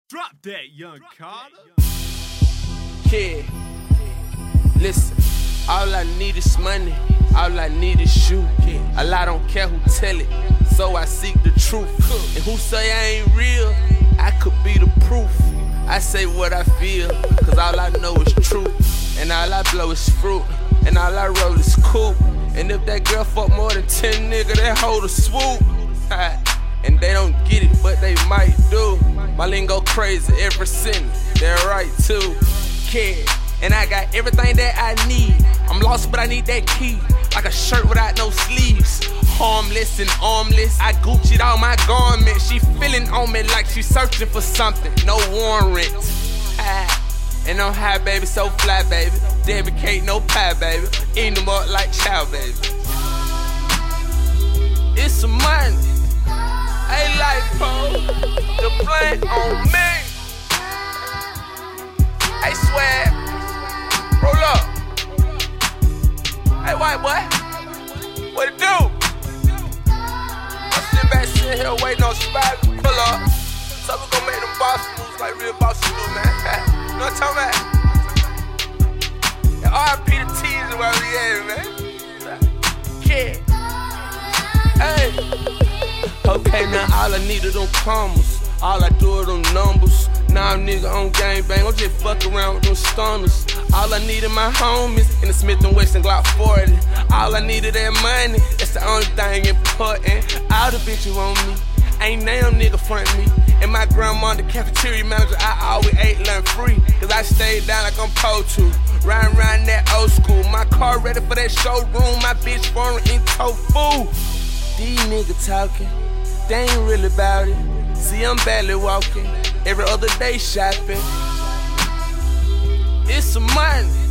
Drop that, young Carter. Yeah, listen, all I need is money, all I need is you. A lot don't care who tell it, so I seek the truth. And who say I ain't real, I could be the proof. I say what I feel, cause all I know is truth. And all I blow is fruit, and all I roll is coupe. And if that girl fuck more than 10 niggas, that hold a swoop. And they don't get it, but they might do. My lingo crazy every sentence, they're right too. Kid, and I got everything that I need. I'm lost, but I need that key. Like a shirt without no sleeves. Harmless and armless, I Gucci'd all my garments. She feeling on me like she searching for something, no warrant. And I'm high, baby, so fly, baby. Debbie cake, no pie, baby. Eating them up like chow, baby. It's some money. Hey, life, bro. The blunt on me. Hey, swag. Roll up. Hey, white boy. What it do? I'm sitting back, sitting here waiting on somebody to pull up. So we gon' make them boss moves like real bosses do, man. You know what I'm talking about? And R.I.P. the T's and where we at, man. Kid. Hey. Okay, now all I need are them commas. All I do are them numbers. Now I'm nigga on gangbang, I'm just fuck around with them stunners. All I need are my homies in the Smith & Wesson Glock 40. All I need is that money, that's the only thing important. All the bitches want me, ain't damn nigga front me. And my grandma, the cafeteria manager, I always ate lunch free. Cause I stayed down like I'm supposed to. Riding around that old school. My car ready for that showroom. My bitch foreign in tofu. These niggas talking, they ain't really about it. See, I'm barely walking. Every other day shopping. It's some money.